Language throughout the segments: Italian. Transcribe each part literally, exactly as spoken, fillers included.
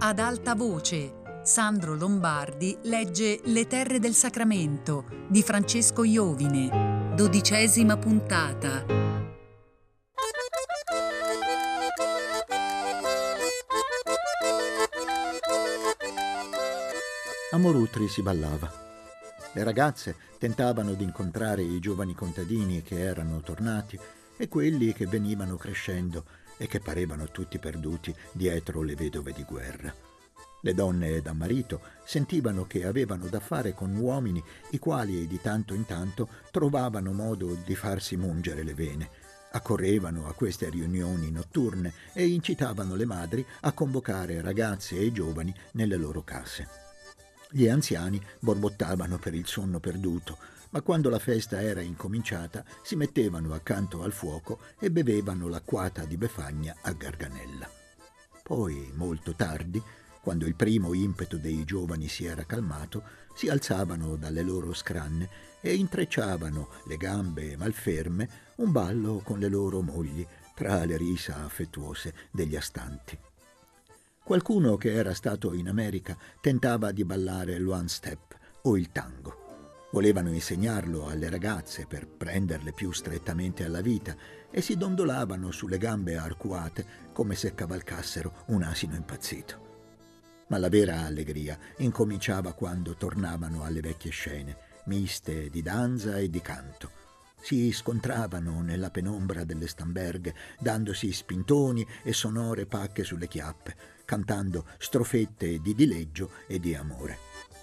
ad alta voce. Sandro Lombardi legge Le terre del Sacramento di Francesco Iovine. Dodicesima puntata. A Morutri si ballava. Le ragazze tentavano di incontrare i giovani contadini che erano tornati e quelli che venivano crescendo e che parevano tutti perduti dietro le vedove di guerra. Le donne da marito sentivano che avevano da fare con uomini i quali di tanto in tanto trovavano modo di farsi mungere le vene. Accorrevano a queste riunioni notturne e incitavano le madri a convocare ragazze e giovani nelle loro case. Gli anziani borbottavano per il sonno perduto, ma quando la festa era incominciata si mettevano accanto al fuoco e bevevano l'acquata di Befagna a garganella. Poi, molto tardi, quando il primo impeto dei giovani si era calmato, si alzavano dalle loro scranne e intrecciavano le gambe malferme un ballo con le loro mogli tra le risa affettuose degli astanti. Qualcuno che era stato in America tentava di ballare l'one step o il tango. Volevano insegnarlo alle ragazze per prenderle più strettamente alla vita e si dondolavano sulle gambe arcuate come se cavalcassero un asino impazzito. Ma la vera allegria incominciava quando tornavano alle vecchie scene, miste di danza e di canto. Si scontravano nella penombra delle stamberghe, dandosi spintoni e sonore pacche sulle chiappe, cantando strofette di dileggio e di amore.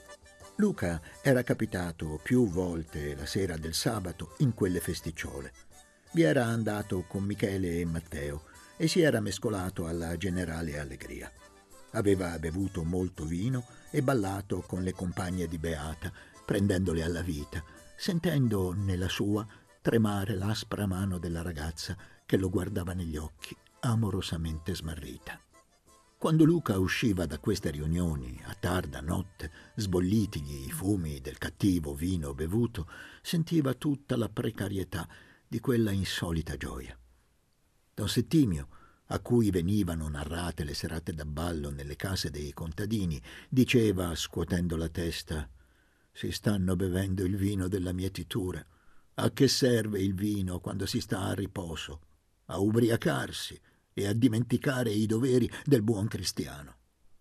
Luca era capitato più volte la sera del sabato in quelle festicciole. Vi era andato con Michele e Matteo e si era mescolato alla generale allegria. Aveva bevuto molto vino e ballato con le compagne di Beata, prendendole alla vita, sentendo nella sua tremare l'aspra mano della ragazza che lo guardava negli occhi, amorosamente smarrita. Quando Luca usciva da queste riunioni a tarda notte, sbollitigli i fumi del cattivo vino bevuto, sentiva tutta la precarietà di quella insolita gioia. Don Settimio, a cui venivano narrate le serate da ballo nelle case dei contadini, diceva, scuotendo la testa: «Si stanno bevendo il vino della mietitura. A che serve il vino quando si sta a riposo? A ubriacarsi e a dimenticare i doveri del buon cristiano».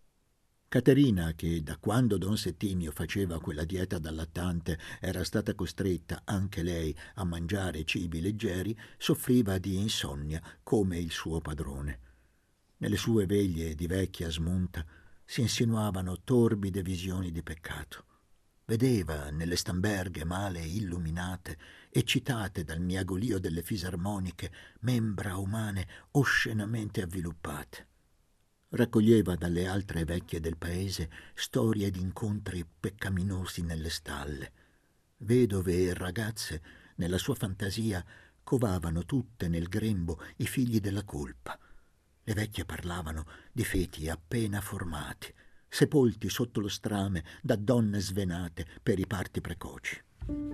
Caterina, che da quando don Settimio faceva quella dieta da lattante era stata costretta anche lei a mangiare cibi leggeri, soffriva di insonnia come il suo padrone. Nelle sue veglie di vecchia smunta si insinuavano torbide visioni di peccato. Vedeva nelle stamberghe male illuminate, eccitate dal miagolio delle fisarmoniche, membra umane oscenamente avviluppate. Raccoglieva dalle altre vecchie del paese storie di incontri peccaminosi nelle stalle. Vedove e ragazze, nella sua fantasia, covavano tutte nel grembo i figli della colpa. Le vecchie parlavano di feti appena formati, sepolti sotto lo strame da donne svenate per i parti precoci.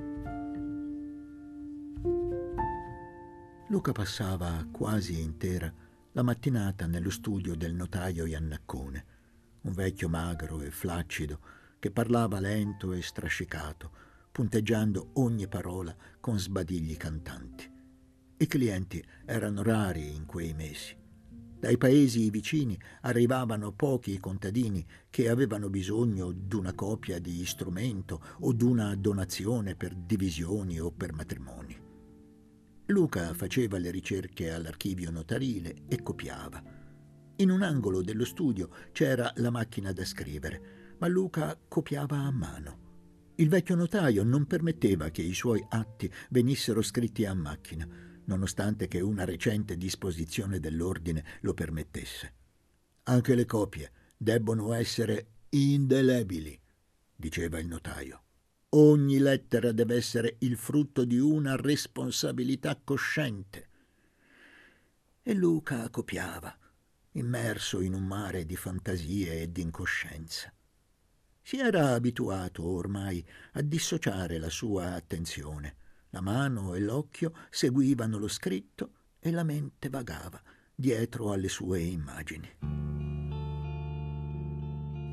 Luca passava quasi intera la mattinata nello studio del notaio Iannaccone, un vecchio magro e flaccido che parlava lento e strascicato, punteggiando ogni parola con sbadigli cantanti. I clienti erano rari in quei mesi. Dai paesi vicini arrivavano pochi contadini che avevano bisogno d'una copia di strumento o d'una donazione per divisioni o per matrimoni. Luca faceva le ricerche all'archivio notarile e copiava. In un angolo dello studio c'era la macchina da scrivere, ma Luca copiava a mano. Il vecchio notaio non permetteva che i suoi atti venissero scritti a macchina, nonostante che una recente disposizione dell'ordine lo permettesse. «Anche le copie debbono essere indelebili», diceva il notaio. «Ogni lettera deve essere il frutto di una responsabilità cosciente». E Luca copiava, immerso in un mare di fantasie e di incoscienza. Si era abituato ormai a dissociare la sua attenzione. La mano e l'occhio seguivano lo scritto e la mente vagava dietro alle sue immagini.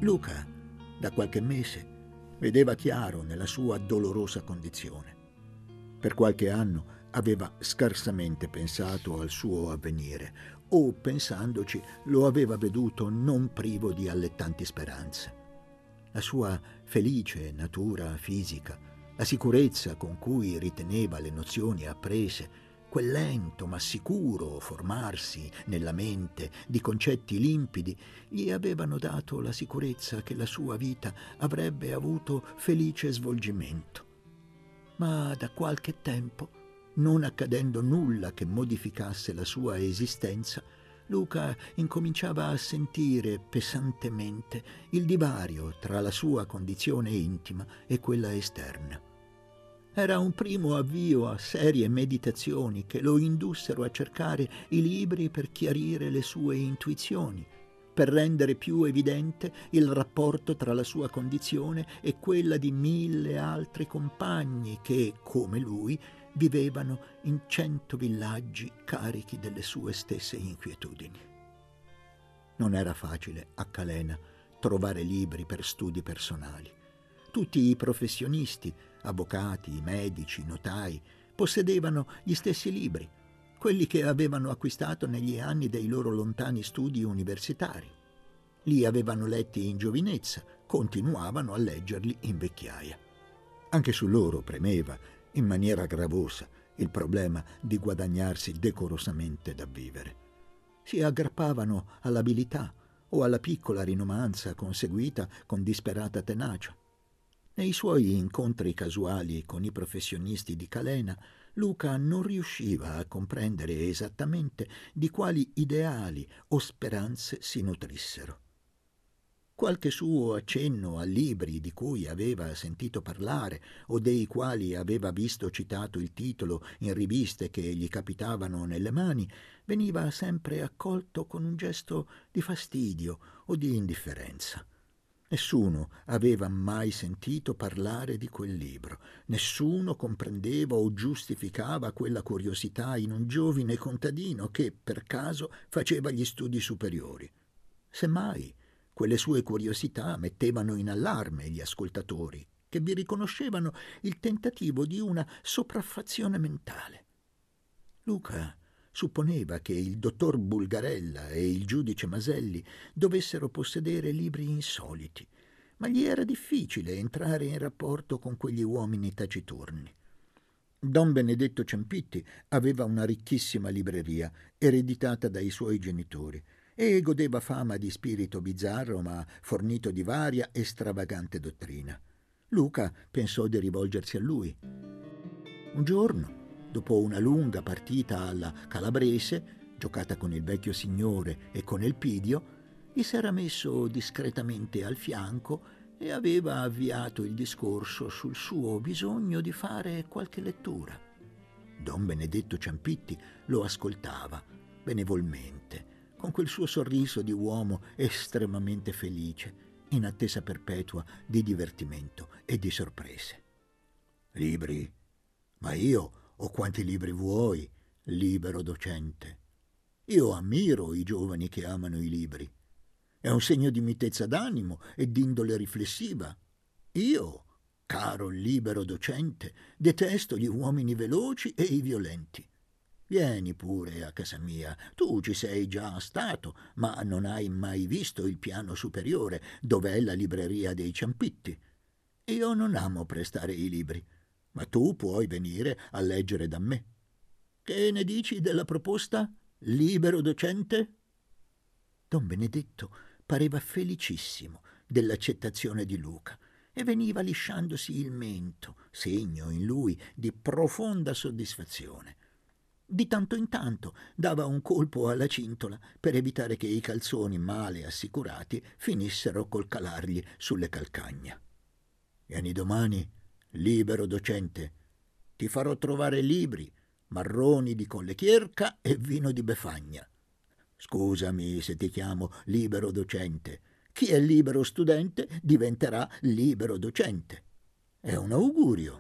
Luca, da qualche mese, vedeva chiaro nella sua dolorosa condizione. Per qualche anno aveva scarsamente pensato al suo avvenire, o pensandoci lo aveva veduto non privo di allettanti speranze. La sua felice natura fisica, la sicurezza con cui riteneva le nozioni apprese, quel lento ma sicuro formarsi nella mente di concetti limpidi, gli avevano dato la sicurezza che la sua vita avrebbe avuto felice svolgimento. Ma da qualche tempo, non accadendo nulla che modificasse la sua esistenza, Luca incominciava a sentire pesantemente il divario tra la sua condizione intima e quella esterna. Era un primo avvio a serie meditazioni che lo indussero a cercare i libri per chiarire le sue intuizioni, per rendere più evidente il rapporto tra la sua condizione e quella di mille altri compagni che, come lui, vivevano in cento villaggi carichi delle sue stesse inquietudini. Non era facile a Calena trovare libri per studi personali. Tutti i professionisti, avvocati, medici, notai, possedevano gli stessi libri, quelli che avevano acquistato negli anni dei loro lontani studi universitari. Li avevano letti in giovinezza, continuavano a leggerli in vecchiaia. Anche su loro premeva, in maniera gravosa, il problema di guadagnarsi decorosamente da vivere. Si aggrappavano all'abilità o alla piccola rinomanza conseguita con disperata tenacia. Nei suoi incontri casuali con i professionisti di Calena, Luca non riusciva a comprendere esattamente di quali ideali o speranze si nutrissero. Qualche suo accenno a libri di cui aveva sentito parlare o dei quali aveva visto citato il titolo in riviste che gli capitavano nelle mani veniva sempre accolto con un gesto di fastidio o di indifferenza. Nessuno aveva mai sentito parlare di quel libro, nessuno comprendeva o giustificava quella curiosità in un giovine contadino che, per caso, faceva gli studi superiori. Semmai, quelle sue curiosità mettevano in allarme gli ascoltatori, che vi riconoscevano il tentativo di una sopraffazione mentale. Luca supponeva che il dottor Bulgarella e il giudice Maselli dovessero possedere libri insoliti, ma gli era difficile entrare in rapporto con quegli uomini taciturni. Don Benedetto Ciampitti aveva una ricchissima libreria, ereditata dai suoi genitori, e godeva fama di spirito bizzarro ma fornito di varia e stravagante dottrina. Luca pensò di rivolgersi a lui. Un giorno, dopo una lunga partita alla calabrese, giocata con il vecchio signore e con Elpidio, gli s'era messo discretamente al fianco e aveva avviato il discorso sul suo bisogno di fare qualche lettura. Don Benedetto Ciampitti lo ascoltava benevolmente, con quel suo sorriso di uomo estremamente felice, in attesa perpetua di divertimento e di sorprese. «Libri? Ma io ho quanti libri vuoi, libero docente. Io ammiro i giovani che amano i libri. È un segno di mitezza d'animo e d'indole riflessiva. Io, caro libero docente, detesto gli uomini veloci e i violenti. Vieni pure a casa mia, tu ci sei già stato, ma non hai mai visto il piano superiore, dov'è la libreria dei Ciampitti. Io non amo prestare i libri, ma tu puoi venire a leggere da me. Che ne dici della proposta, libero docente?» Don Benedetto pareva felicissimo dell'accettazione di Luca e veniva lisciandosi il mento, segno in lui di profonda soddisfazione. Di tanto in tanto dava un colpo alla cintola per evitare che i calzoni male assicurati finissero col calargli sulle calcagna. «Vieni domani, libero docente. Ti farò trovare libri, marroni di Colle Chierca e vino di Befagna. Scusami se ti chiamo libero docente. Chi è libero studente diventerà libero docente. È un augurio».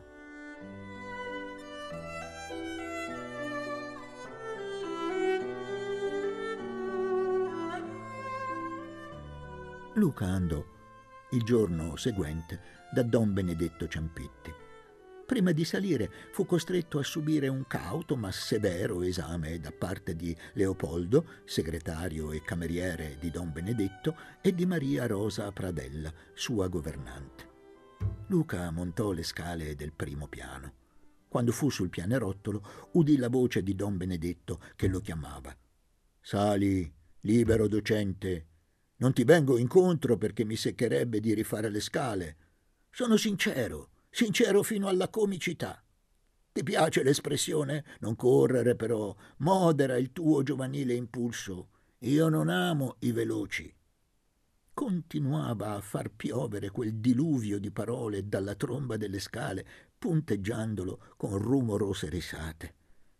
Luca andò il giorno seguente da don Benedetto Ciampitti. Prima di salire fu costretto a subire un cauto ma severo esame da parte di Leopoldo, segretario e cameriere di don Benedetto, e di Maria Rosa Pradella, sua governante. Luca montò le scale del primo piano. Quando fu sul pianerottolo, udì la voce di don Benedetto che lo chiamava. «Sali, libero docente. Non ti vengo incontro perché mi seccherebbe di rifare le scale. Sono sincero, sincero fino alla comicità. Ti piace l'espressione? Non correre però, modera il tuo giovanile impulso. Io non amo i veloci». Continuava a far piovere quel diluvio di parole dalla tromba delle scale, punteggiandolo con rumorose risate.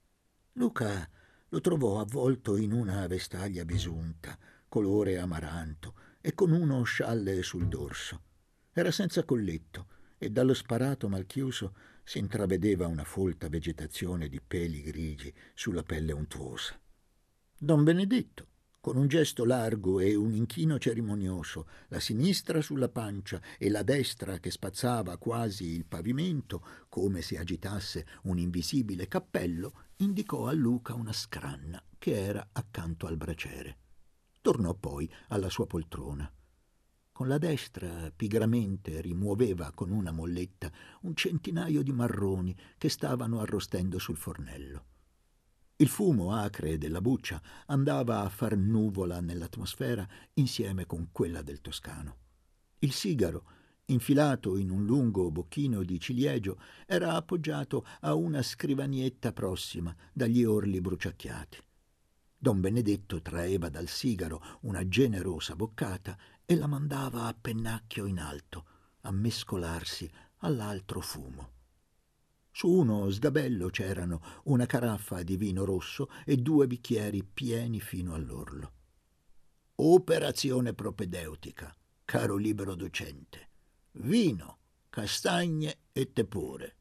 Luca lo trovò avvolto in una vestaglia bisunta, colore amaranto, e con uno scialle sul dorso. Era senza colletto e dallo sparato mal chiuso si intravedeva una folta vegetazione di peli grigi sulla pelle untuosa. Don Benedetto, con un gesto largo e un inchino cerimonioso, la sinistra sulla pancia e la destra che spazzava quasi il pavimento, come se agitasse un invisibile cappello, indicò a Luca una scranna che era accanto al braciere. Tornò poi alla sua poltrona. Con la destra pigramente rimuoveva con una molletta un centinaio di marroni che stavano arrostendo sul fornello. Il fumo acre della buccia andava a far nuvola nell'atmosfera insieme con quella del toscano. Il sigaro, infilato in un lungo bocchino di ciliegio, era appoggiato a una scrivanietta prossima dagli orli bruciacchiati. Don Benedetto traeva dal sigaro una generosa boccata e la mandava a pennacchio in alto, a mescolarsi all'altro fumo. Su uno sgabello c'erano una caraffa di vino rosso e due bicchieri pieni fino all'orlo. Operazione propedeutica, caro libero docente. Vino, castagne e tepore.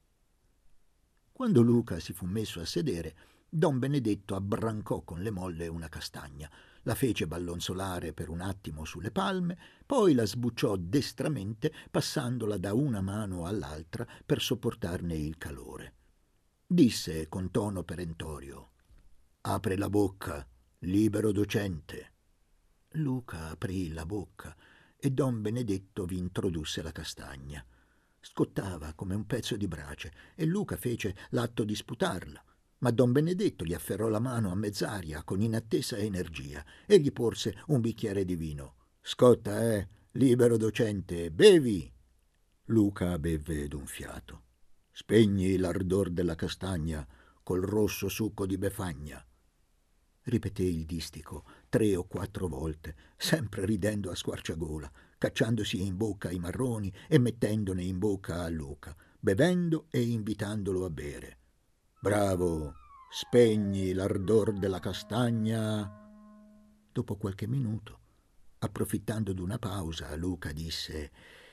Quando Luca si fu messo a sedere, don Benedetto abbrancò con le molle una castagna, la fece ballonzolare per un attimo sulle palme, poi la sbucciò destramente passandola da una mano all'altra per sopportarne il calore. Disse con tono perentorio: «Apre la bocca, libero docente». Luca aprì la bocca e don Benedetto vi introdusse la castagna. Scottava come un pezzo di brace e Luca fece l'atto di sputarla. Ma don Benedetto gli afferrò la mano a mezz'aria con inattesa energia e gli porse un bicchiere di vino. «Scotta, eh, libero docente, bevi!» Luca bevve d'un fiato. «Spegni l'ardor della castagna col rosso succo di befagna», ripeté il distico tre o quattro volte, sempre ridendo a squarciagola, cacciandosi in bocca i marroni e mettendone in bocca a Luca, bevendo e invitandolo a bere. «Bravo, spegni l'ardor della castagna». Dopo qualche minuto, approfittando d'una pausa, Luca disse: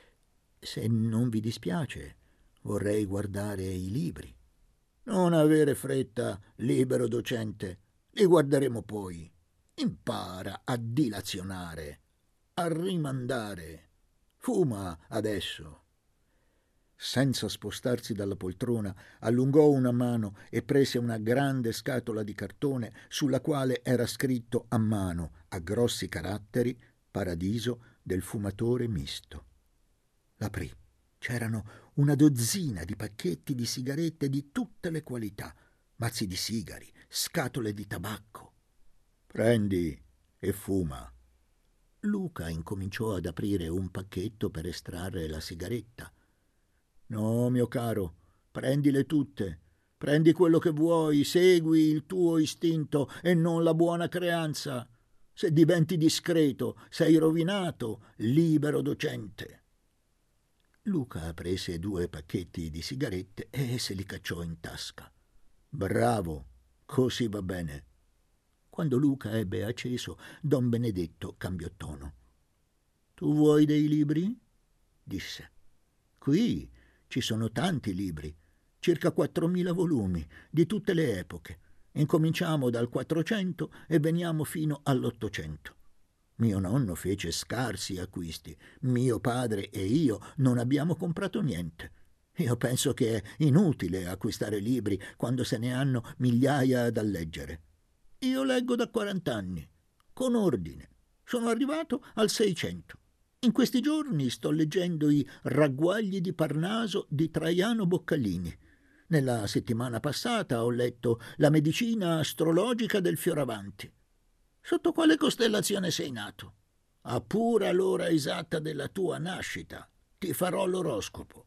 «Se non vi dispiace, vorrei guardare i libri». «Non avere fretta, libero docente, li guarderemo poi. Impara a dilazionare, a rimandare. Fuma adesso». Senza spostarsi dalla poltrona, allungò una mano e prese una grande scatola di cartone sulla quale era scritto a mano, a grossi caratteri, «Paradiso del fumatore misto». L'aprì. C'erano una dozzina di pacchetti di sigarette di tutte le qualità, mazzi di sigari, scatole di tabacco. «Prendi e fuma». Luca incominciò ad aprire un pacchetto per estrarre la sigaretta. «No, mio caro, prendile tutte. Prendi quello che vuoi, segui il tuo istinto e non la buona creanza. Se diventi discreto, sei rovinato, libero docente». Luca prese due pacchetti di sigarette e se li cacciò in tasca. «Bravo, così va bene». Quando Luca ebbe acceso, don Benedetto cambiò tono. «Tu vuoi dei libri?» disse. «Qui ci sono tanti libri, circa quattromila volumi, di tutte le epoche. Incominciamo dal quattrocento e veniamo fino all'ottocento. Mio nonno fece scarsi acquisti. Mio padre e io non abbiamo comprato niente. Io penso che è inutile acquistare libri quando se ne hanno migliaia da leggere. Io leggo da quarant'anni, con ordine. Sono arrivato al Seicento. In questi giorni sto leggendo i Ragguagli di Parnaso di Traiano Boccalini. Nella settimana passata ho letto La medicina astrologica del Fioravanti. Sotto quale costellazione sei nato? A pura l'ora esatta della tua nascita ti farò l'oroscopo.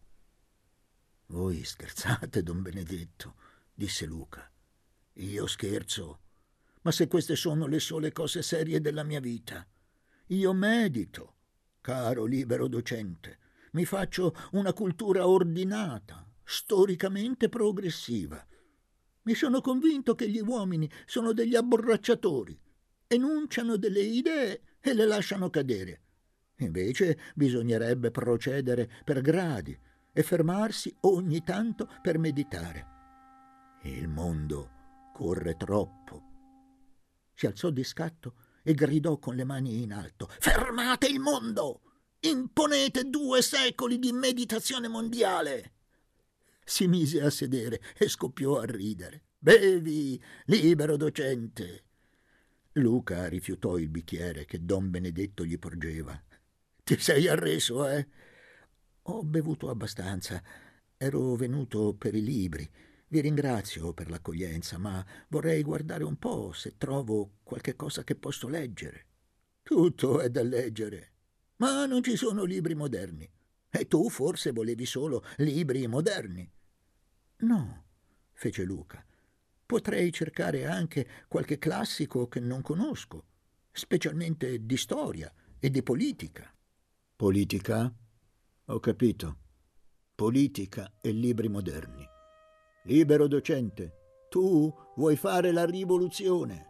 Voi scherzate, don Benedetto, disse Luca. Io scherzo? Ma se queste sono le sole cose serie della mia vita. Io medito, caro libero docente, mi faccio una cultura ordinata, storicamente progressiva. Mi sono convinto che gli uomini sono degli abborracciatori, enunciano delle idee e le lasciano cadere. Invece bisognerebbe procedere per gradi e fermarsi ogni tanto per meditare. Il mondo corre troppo. Si alzò di scatto e gridò con le mani in alto: «Fermate il mondo! Imponete due secoli di meditazione mondiale!» Si mise a sedere e scoppiò a ridere. «Bevi, libero docente!» Luca rifiutò il bicchiere che don Benedetto gli porgeva. «Ti sei arreso, eh?» «Ho bevuto abbastanza. Ero venuto per i libri. Vi ringrazio per l'accoglienza, ma vorrei guardare un po' se trovo qualche cosa che posso leggere». «Tutto è da leggere, ma non ci sono libri moderni. E tu forse volevi solo libri moderni». «No», fece Luca. «Potrei cercare anche qualche classico che non conosco, specialmente di storia e di politica». «Politica? Ho capito. Politica e libri moderni. Libero docente, tu vuoi fare la rivoluzione».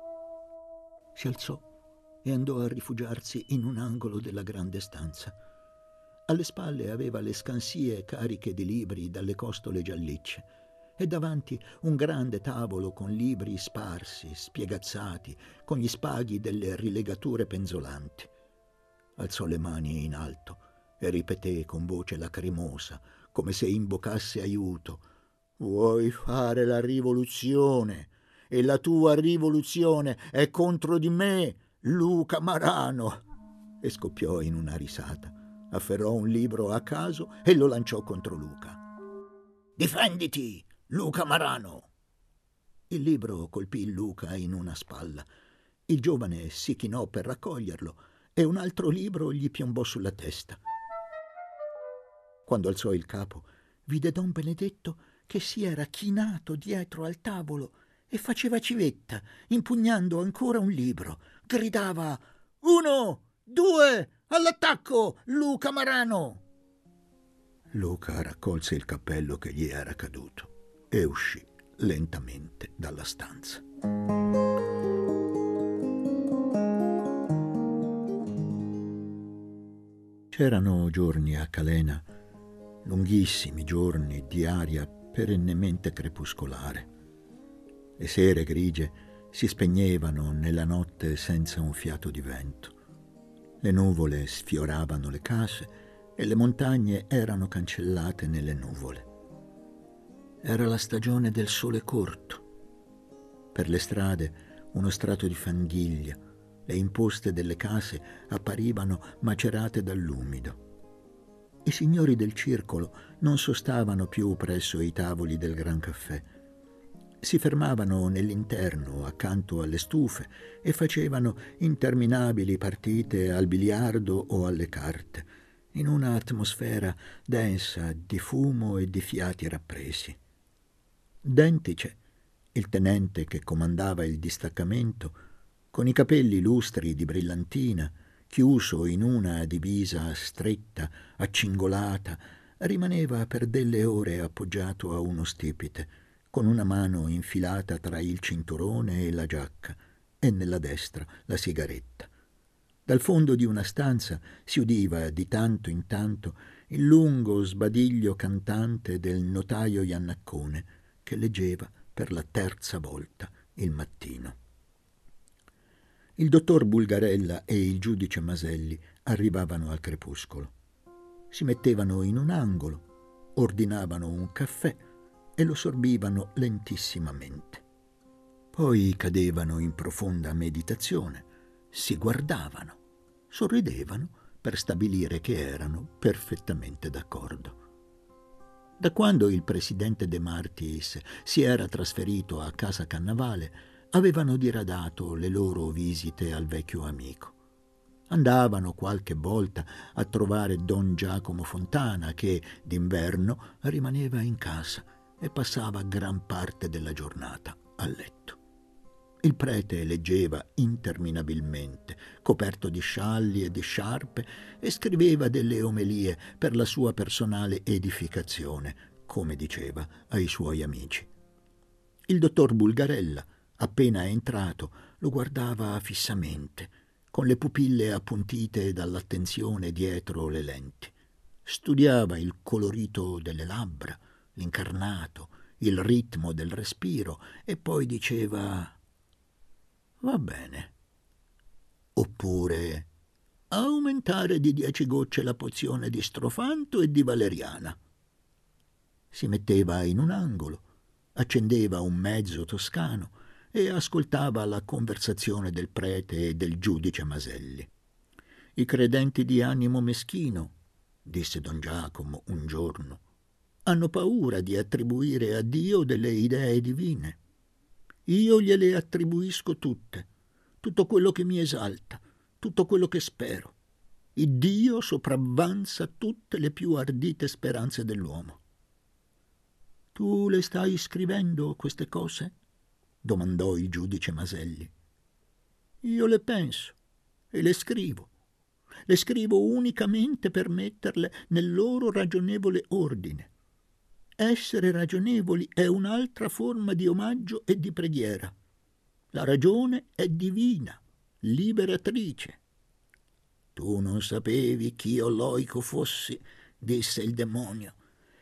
Si alzò e andò a rifugiarsi in un angolo della grande stanza. Alle spalle aveva le scansie cariche di libri dalle costole giallicce e davanti un grande tavolo con libri sparsi, spiegazzati, con gli spaghi delle rilegature penzolanti. Alzò le mani in alto e ripeté con voce lacrimosa, come se invocasse aiuto: «Vuoi fare la rivoluzione e la tua rivoluzione è contro di me, Luca Marano!» E scoppiò in una risata. Afferrò un libro a caso e lo lanciò contro Luca. «Difenditi, Luca Marano!» Il libro colpì Luca in una spalla. Il giovane si chinò per raccoglierlo e un altro libro gli piombò sulla testa. Quando alzò il capo, vide don Benedetto che si era chinato dietro al tavolo e faceva civetta, impugnando ancora un libro. Gridava: «Uno, due, all'attacco, Luca Marano!» Luca raccolse il cappello che gli era caduto e uscì lentamente dalla stanza. C'erano giorni a Calena, lunghissimi giorni di aria perennemente crepuscolare. Le sere grigie si spegnevano nella notte senza un fiato di vento. Le nuvole sfioravano le case e le montagne erano cancellate nelle nuvole. Era la stagione del sole corto. Per le strade uno strato di fanghiglia, le imposte delle case apparivano macerate dall'umido. I signori del circolo non sostavano più presso i tavoli del gran caffè. Si fermavano nell'interno, accanto alle stufe, e facevano interminabili partite al biliardo o alle carte, in una atmosfera densa di fumo e di fiati rappresi. Dentice, il tenente che comandava il distaccamento, con i capelli lustri di brillantina, chiuso in una divisa stretta, accingolata, rimaneva per delle ore appoggiato a uno stipite, con una mano infilata tra il cinturone e la giacca, e nella destra la sigaretta. Dal fondo di una stanza si udiva di tanto in tanto il lungo sbadiglio cantante del notaio Iannaccone, che leggeva per la terza volta il mattino. Il dottor Bulgarella e il giudice Maselli arrivavano al crepuscolo. Si mettevano in un angolo, ordinavano un caffè e lo sorbivano lentissimamente. Poi cadevano in profonda meditazione, si guardavano, sorridevano per stabilire che erano perfettamente d'accordo. Da quando il presidente De Martis si era trasferito a Casa Cannavale, avevano diradato le loro visite al vecchio amico. Andavano qualche volta a trovare don Giacomo Fontana, che d'inverno rimaneva in casa e passava gran parte della giornata a letto. Il prete leggeva interminabilmente, coperto di scialli e di sciarpe, e scriveva delle omelie per la sua personale edificazione, come diceva ai suoi amici. Il dottor Bulgarella, appena entrato, lo guardava fissamente, con le pupille appuntite dall'attenzione dietro le lenti. Studiava il colorito delle labbra, l'incarnato, il ritmo del respiro, e poi diceva: «Va bene». Oppure: «Aumentare di dieci gocce la pozione di Strofanto e di Valeriana». Si metteva in un angolo, accendeva un mezzo toscano e ascoltava la conversazione del prete e del giudice Maselli. «I credenti di animo meschino», disse don Giacomo un giorno, «hanno paura di attribuire a Dio delle idee divine. Io gliele attribuisco tutte, tutto quello che mi esalta, tutto quello che spero. Il Dio sopravvanza tutte le più ardite speranze dell'uomo». «Tu le stai scrivendo queste cose?» domandò il giudice Maselli. «Io le penso e le scrivo. Le scrivo unicamente per metterle nel loro ragionevole ordine. Essere ragionevoli è un'altra forma di omaggio e di preghiera. La ragione è divina, liberatrice». «Tu non sapevi ch'io loico fossi», disse il demonio.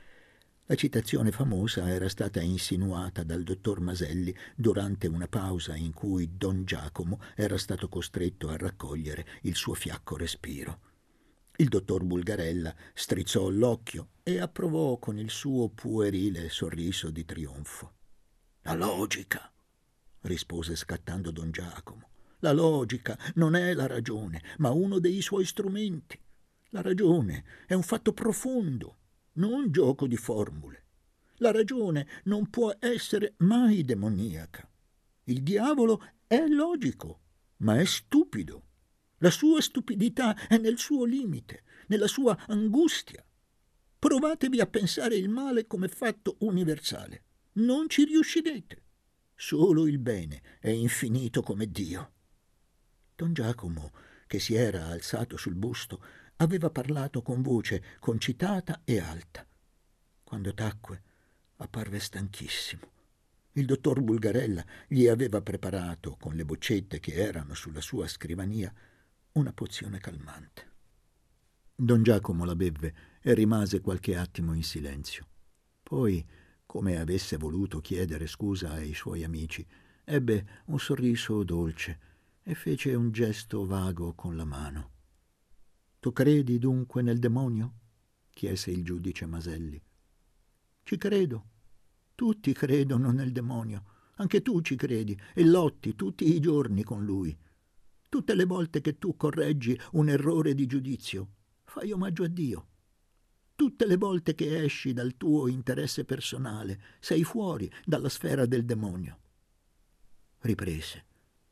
La citazione famosa era stata insinuata dal dottor Maselli durante una pausa in cui don Giacomo era stato costretto a raccogliere il suo fiacco respiro. Il dottor Bulgarella strizzò l'occhio e approvò con il suo puerile sorriso di trionfo. «La logica», rispose scattando don Giacomo. «La logica non è la ragione, ma uno dei suoi strumenti. La ragione è un fatto profondo, non gioco di formule. La ragione non può essere mai demoniaca. Il diavolo è logico, ma è stupido. La sua stupidità è nel suo limite, nella sua angustia. Provatevi a pensare il male come fatto universale. Non ci riuscirete. Solo il bene è infinito come Dio». Don Giacomo, che si era alzato sul busto, aveva parlato con voce concitata e alta. Quando tacque, apparve stanchissimo. Il dottor Bulgarella gli aveva preparato, con le boccette che erano sulla sua scrivania, una pozione calmante. Don Giacomo la bevve e rimase qualche attimo in silenzio. Poi, come avesse voluto chiedere scusa ai suoi amici, ebbe un sorriso dolce e fece un gesto vago con la mano. «Tu credi dunque nel demonio?» chiese il giudice Maselli. «Ci credo. Tutti credono nel demonio. Anche tu ci credi e lotti tutti i giorni con lui. Tutte le volte che tu correggi un errore di giudizio, fai omaggio a Dio. Tutte le volte che esci dal tuo interesse personale, sei fuori dalla sfera del demonio». Riprese.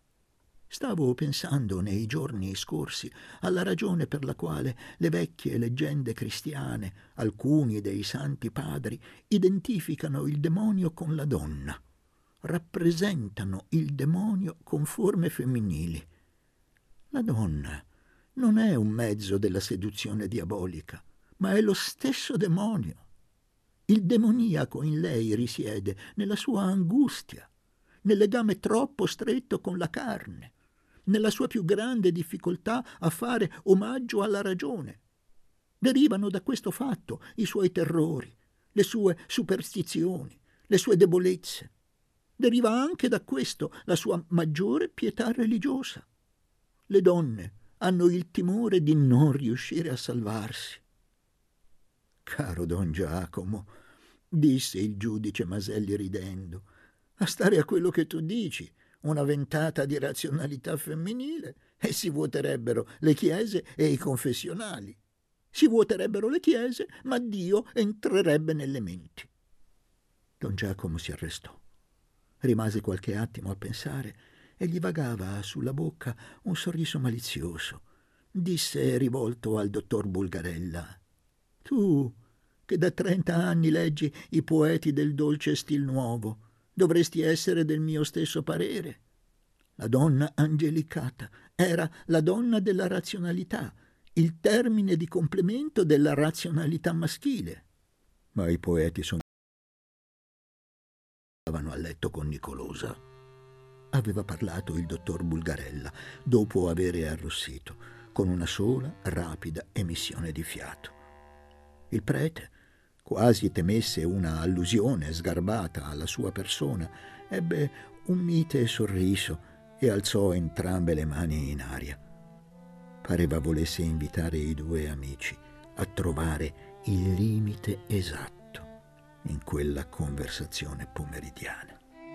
«Stavo pensando nei giorni scorsi alla ragione per la quale le vecchie leggende cristiane, alcuni dei santi padri, identificano il demonio con la donna, rappresentano il demonio con forme femminili. La donna non è un mezzo della seduzione diabolica, ma è lo stesso demonio. Il demoniaco in lei risiede nella sua angustia, nel legame troppo stretto con la carne, nella sua più grande difficoltà a fare omaggio alla ragione. Derivano da questo fatto i suoi terrori, le sue superstizioni, le sue debolezze. Deriva anche da questo la sua maggiore pietà religiosa. Le donne hanno il timore di non riuscire a salvarsi. Caro don Giacomo, disse il giudice Maselli ridendo, a stare a quello che tu dici, una ventata di razionalità femminile, e si vuoterebbero le chiese e i confessionali. Si vuoterebbero le chiese, ma Dio entrerebbe nelle menti. Don Giacomo si arrestò. Rimase qualche attimo a pensare e gli vagava sulla bocca un sorriso malizioso. Disse rivolto al dottor Bulgarella: «Tu, che da trenta anni leggi i poeti del dolce stil nuovo, dovresti essere del mio stesso parere. La donna angelicata era la donna della razionalità, il termine di complemento della razionalità maschile. Ma i poeti sono a letto con Nicolosa», aveva parlato il dottor Bulgarella dopo avere arrossito, con una sola rapida emissione di fiato. Il prete, quasi temesse una allusione sgarbata alla sua persona, ebbe un mite sorriso e alzò entrambe le mani in aria. Pareva volesse invitare i due amici a trovare il limite esatto in quella conversazione pomeridiana.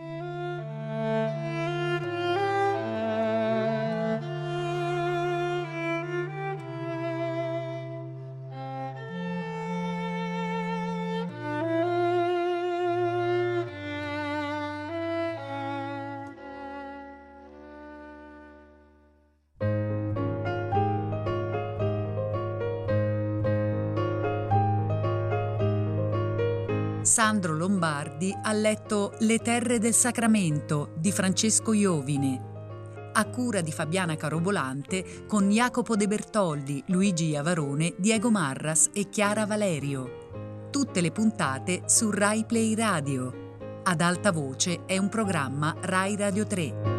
Sandro Lombardi ha letto Le terre del Sacramento di Francesco Iovine, a cura di Fabiana Carobolante, con Jacopo De Bertoldi, Luigi Iavarone, Diego Marras e Chiara Valerio. Tutte le puntate su Rai Play Radio. Ad alta voce è un programma Rai Radio tre.